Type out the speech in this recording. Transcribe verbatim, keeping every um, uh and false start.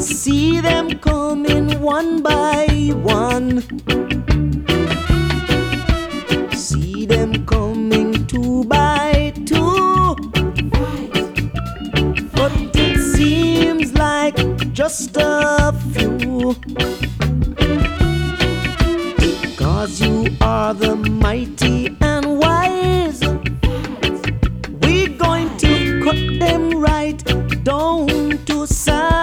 see them coming one by one. See them coming two by two. But it seems like just a few.